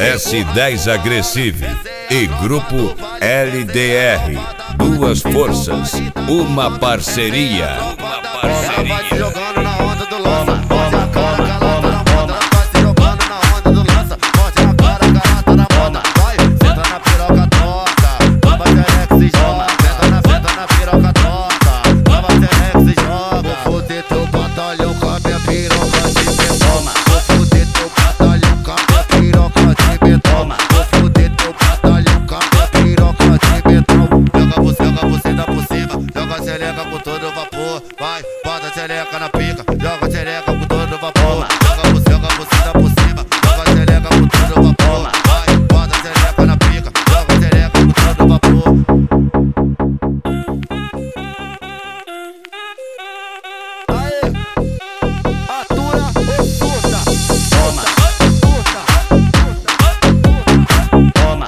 S10 Agressive e Grupo LDR. Duas forças, uma parceria. Vai se jogando na onda do lança, morde a cara, galata na moda. Vai se jogando na onda do lança, morde a cara, galata na moda. Vai, senta na piroca torta, baba xereca se joga. Senta na piroca torta, baba xereca se joga. Vou foder teu batalhão com a minha piroca de betoma. Vou foder teu batalhão com a minha piroca de betoma. Vou foder teu batalhão com a minha piroca de betoma. Joga você da por cima, joga a xereca com todo vapor. Vai, bota a xereca na pica, joga a xereca com todo vapor. Joga você da por cima, joga a xereca com todo vapor. Vai, bota a xereca na pica, joga a xereca com todo vapor. Aê, atura ou surta? Toma, surta, toma.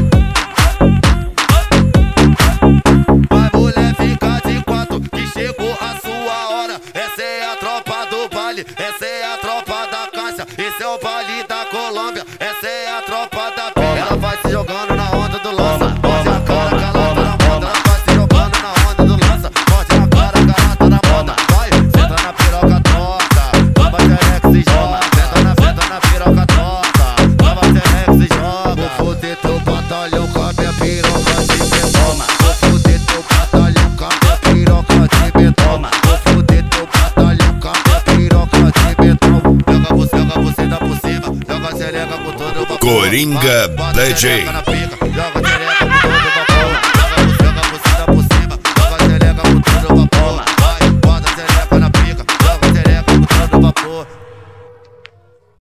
Vai, mulher, fica de quatro que chegou a sua hora. Essa é a tropa do baile, essa é a tropa da caixa. Esse é o baile da Colômbia, essa é a tropa da pena. Ela vai se jogando na onda do lança, morde a cara, galata na moda. Ela vai se jogando na onda do lança, morde a cara, galata na moda. Vai, senta na piroca torta, baba xereca se joga. Senta na piroca torta, baba xereca se joga. Vou foder teu batalhão com a minha piroca de betoma. Vou foder teu batalhão com a minha piroca de betoma. Vou foder teu batalhão com a minha piroca de betoma. Joga você da por cima, joga a xereca com todo vapor. Coringa Vai, bota a DJ. xereca na pica,